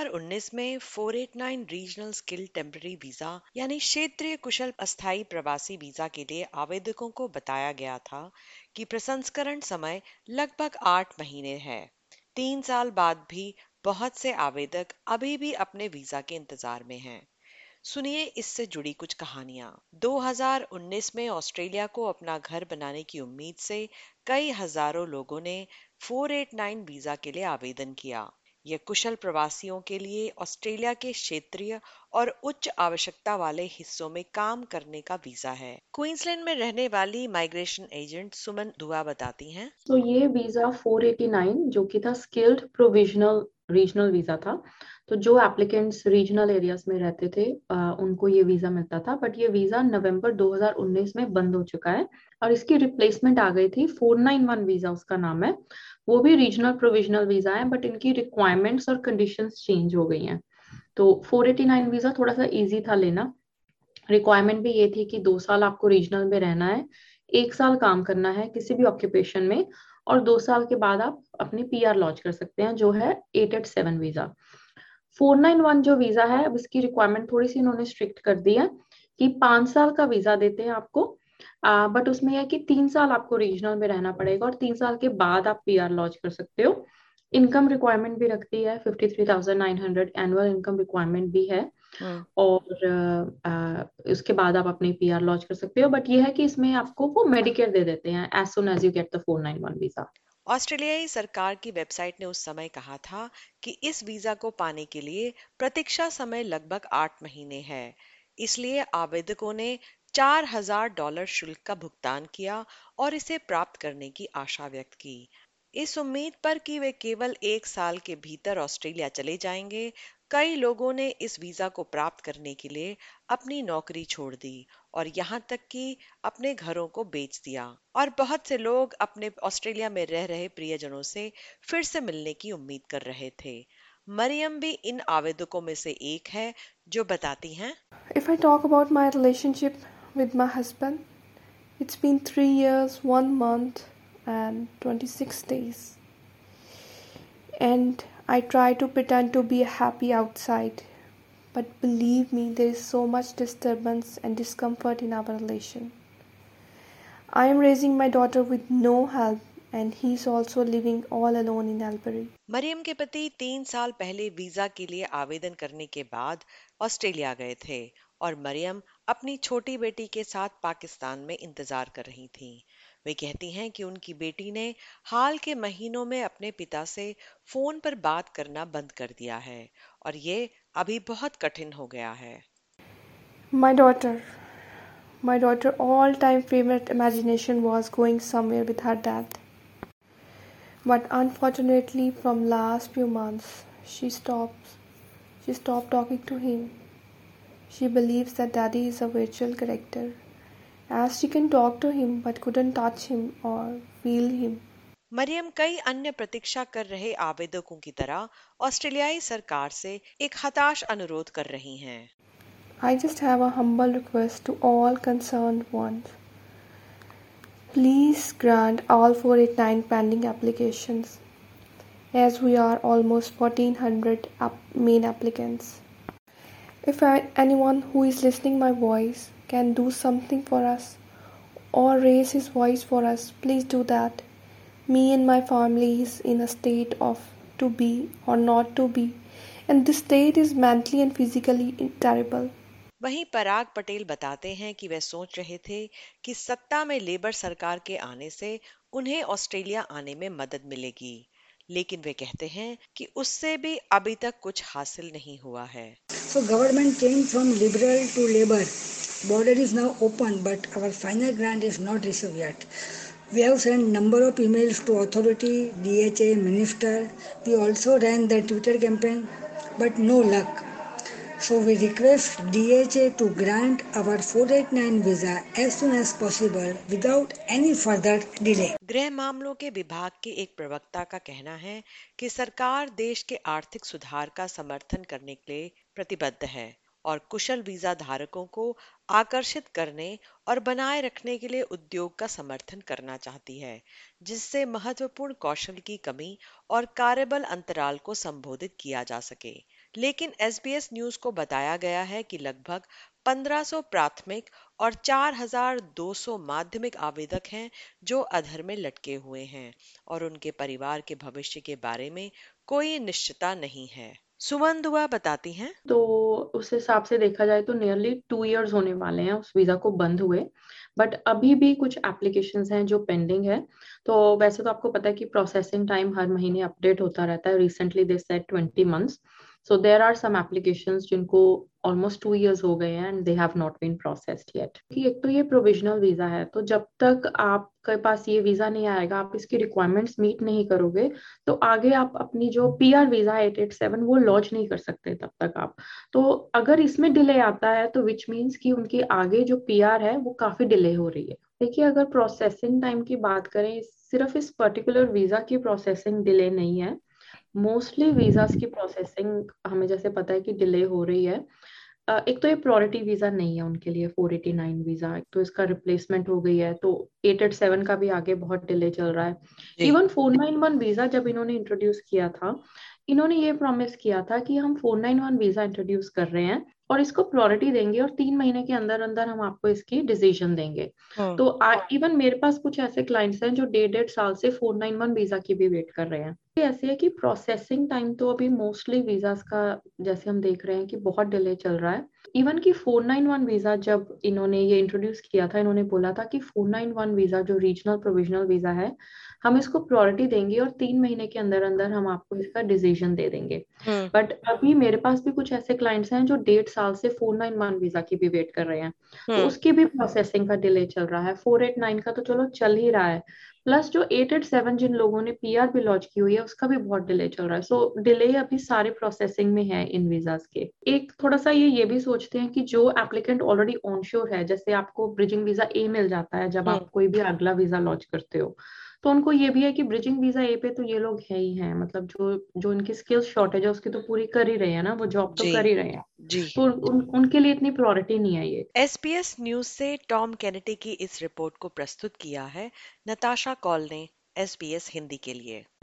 2019 में 489 regional skill temporary visa यानी क्षेत्रीय कुशल अस्थायी प्रवासी वीजा के लिए आवेदकों को बताया गया था कि प्रसंस्करण समय लगभग 8 महीने है। 3 साल बाद भी बहुत से आवेदक अभी भी अपने वीजा के इंतजार में हैं। सुनिए इससे जुड़ी कुछ कहानियां। 2019 में ऑस्ट्रेलिया को अपना घर बनाने की उम्मीद से कई हजारों लोगों ने 489 वीजा के लिए आवेदन किया। यह कुशल प्रवासियों के लिए ऑस्ट्रेलिया के क्षेत्रीय और उच्च आवश्यकता वाले हिस्सों में काम करने का वीजा है। क्वींसलैंड में रहने वाली माइग्रेशन एजेंट सुमन दुआ बताती हैं। तो ये वीजा 489 जो कि था स्किल्ड प्रोविजनल रीजनल वीजा था। तो जो एप्लीकेंट्स रीजनल एरियाज में रहते थे उनको ये वीजा मिलता था, बट ये वीजा नवंबर 2019 में बंद हो चुका है और इसकी रिप्लेसमेंट आ गई थी। 491 वीजा उसका नाम है। वो भी रीजनल प्रोविजनल वीजा है, बट इनकी रिक्वायरमेंट्स और कंडीशंस चेंज हो गई हैं। तो 489 वीजा थोड़ा सा इजी था लेना। रिक्वायरमेंट भी ये थी कि 2 साल आपको रीजनल में रहना है, 1 साल काम करना है किसी भी ऑक्यूपेशन में, और 2 साल के बाद आप अपनी पीआर लॉन्च कर सकते हैं, जो है 887 वीजा। 491 जो वीजा है, अब इसकी रिक्वायरमेंट थोड़ी सी इन्होंने स्ट्रिक्ट कर दी है कि 5 साल का वीजा देते हैं आपको। बट उसमें यह है कि 3 साल आपको रीजनल में रहना पड़ेगा और 3 साल के बाद आप पीआर लॉन्च कर सकते हो। इनकम रिक्वायरमेंट भी रखती है, 53,900 एनुअल इनकम रिक्वायरमेंट भी है। और उसके बाद आप अपनी पीआर लॉन्च कर सकते हो, बट ये है कि इसमें आपको वो मेडिकेयर दे देते हैं as soon as you get the 491 visa. ऑस्ट्रेलियाई सरकार की वेबसाइट ने उस समय कहा था कि इस वीजा को पाने के लिए प्रतीक्षा समय लगभग 8 महीने है। इसलिए आवेदकों ने $4,000 शुल्क का भुगतान किया और इसे प्राप्त करने की आशा व्यक्त की, इस उम्मीद पर कि वे केवल 1 साल के भीतर ऑस्ट्रेलिया चले जाएंगे। कई लोगों ने इस वीजा को प्राप्त करने के लिए अपनी नौकरी छोड़ दी और यहाँ तक कि अपने घरों को बेच दिया, और बहुत से लोग अपने ऑस्ट्रेलिया में रह रहे प्रियजनों से फिर से मिलने की उम्मीद कर रहे थे। मरियम भी इन आवेदकों में से एक है जो बताती हैं। If I talk about my relationship with my husband, it's been 3 years, 1 month, and 26 days. And I try to pretend to be happy outside. But believe me, there is so much disturbance and discomfort in our relation. I am raising my daughter with no help, and he is also living all alone in Albury. Maryam के पति 3 साल पहले visa के लिए आवेदन करने के बाद ऑस्ट्रेलिया गए थे और मरियम अपनी छोटी बेटी के साथ पाकिस्तान में इंतजार कर रही थी। वे कहती हैं कि उनकी बेटी ने हाल के महीनों में अपने पिता से फोन पर बात करना बंद कर दिया है और ये अभी बहुत कठिन हो गया है। My daughter, my daughter all-time favorite imagination was going somewhere with her dad. But unfortunately, from last few months, she stopped talking to him. She believes that daddy is a virtual character, as she can talk to him but couldn't touch him or feel him. Maryam कई अन्य प्रतीक्षा कर रहे आवेदकों की तरह ऑस्ट्रेलियाई सरकार से एक हताश अनुरोध कर रही हैं। I just have a humble request to all concerned ones. Please grant all 489 pending applications, as we are almost 1400 main applicants. If anyone who is listening my voice can do something for us or raise his voice for us, please do that. Me and my family is in a state of to be or not to be, and this state is mentally and physically terrible. वहीं पराग पटेल बताते हैं कि वे सोच रहे थे कि सत्ता में लेबर सरकार के आने से उन्हें ऑस्ट्रेलिया आने में मदद मिलेगी, लेकिन वे कहते हैं कि उससे भी अभी तक कुछ हासिल नहीं हुआ है। So government changed from liberal to labor. Border is now open, but our final grant is not received yet. We have sent number of emails to authority, DHA, minister. We also ran the Twitter campaign, but no luck. So we request DHA to grant our 489 visa as soon as possible without any further delay. गृह मामलों के विभाग के एक प्रवक्ता का कहना है कि सरकार देश के आर्थिक सुधार का समर्थन करने के लिए प्रतिबद्ध है और कुशल वीजा धारकों को आकर्षित करने और बनाए रखने के लिए उद्योग का समर्थन करना चाहती है, जिससे महत्वपूर्ण कौशल की कमी और कार्यबल अंतराल को संबोधित किया जा सके। लेकिन एसबीएस न्यूज को बताया गया है कि लगभग 1500 प्राथमिक और 4200 माध्यमिक आवेदक हैं जो अधर में लटके हुए हैं और उनके परिवार के भविष्य के बारे में कोई निश्चितता नहीं है। सुमन दुआ बताती हैं। तो उस हिसाब से देखा जाए तो नियरली 2 इयर्स होने वाले हैं उस वीजा को बंद हुए, बट अभी भी कुछ एप्लीकेशंस हैं जो पेंडिंग है। तो वैसे तो आपको पता है कि प्रोसेसिंग टाइम हर महीने अपडेट होता रहता है। Recently they said 20 months, so there are some applications जिनको ऑलमोस्ट 2 इयर्स हो गए हैं and they have not been processed yet. कि एक तो ये प्रोविजनल वीजा है, तो जब तक आपके पास ये वीजा नहीं आएगा, आप इसकी रिक्वायरमेंट्स मीट नहीं करोगे, तो आगे आप अपनी जो पीआर वीजा 887 वो लॉन्च नहीं कर सकते तब तक आप। तो अगर इसमें डिले आता है तो विच मीन्स कि उनकी आगे जो पीआर है वो काफी डिले हो रही है। देखिए, अगर प्रोसेसिंग टाइम की बात करें, सिर्फ इस पर्टिकुलर वीजा की प्रोसेसिंग डिले नहीं है, मोस्टली वीजास की प्रोसेसिंग हमें जैसे पता है कि डिले हो रही है। एक तो ये प्रायोरिटी वीजा नहीं है उनके लिए, 489 वीजा, एक तो इसका रिप्लेसमेंट हो गई है, तो 887 का भी आगे बहुत डिले चल रहा है। जी। इवन 491 वीजा जब इन्होंने इंट्रोड्यूस किया था, इन्होंने ये प्रॉमिस किया था कि हम 491 वीजा इंट्रोड्यूस कर रहे हैं और इसको प्रायोरिटी देंगे और 3 महीने के अंदर अंदर हम आपको इसकी डिसीजन देंगे। हम्म। तो इवन मेरे पास कुछ ऐसे क्लाइंट्स हैं जो 1.5 साल से 491 वीजा की भी वेट कर रहे हैं। ये ऐसे है कि प्रोसेसिंग टाइम तो अभी मोस्टली वीजास का जैसे हम देख रहे हैं कि बहुत डिले चल रहा है। इवन कि 491 वीजा जब इन्होंने ये इंट्रोड्यूस किया था, इन्होंने बोला था कि 491 वीजा जो रीजनल प्रोविजनल वीजा है, हम इसको प्रायोरिटी देंगे और 3 महीने के अंदर अंदर हम आपको इसका डिसीजन दे देंगे। हम्म। बट अभी मेरे पास भी कुछ ऐसे क्लाइंट्स हैं जो 1.5 साल से 491 वीजा की भी वेट कर रहे हैं, तो हम्म। उसकी भी प्रोसेसिंग का डिले चल रहा है। 489 का तो चलो चल ही रहा है, प्लस जो 887 जिन लोगों ने पीआर भी लॉन्च की हुई है उसका भी बहुत डिले चल रहा है। सो डिले अभी सारे प्रोसेसिंग में है इन वीजास के। एक थोड़ा सा ये भी सोचते हैं कि जो एप्लीकेंट ऑलरेडी ऑनश्योर है, जैसे आपको ब्रिजिंग वीजा ए मिल जाता है जब हम्म। आप कोई भी अगला वीजा लॉन्च करते हो, तो उनको ये भी है कि ब्रिजिंग वीजा ए पे तो ये लोग है ही हैं, मतलब जो जो इनकी स्किल्स शॉर्टेज है उसकी तो पूरी कर ही रहे हैं ना, वो जॉब तो जी। कर ही रहे हैं। जी। तो उनके लिए इतनी प्रायोरिटी नहीं है ये। एसबीएस न्यूज से टॉम केनेडी की इस रिपोर्ट को प्रस्तुत किया है नताशा कॉल ने एसबीएस हिंदी के लिए।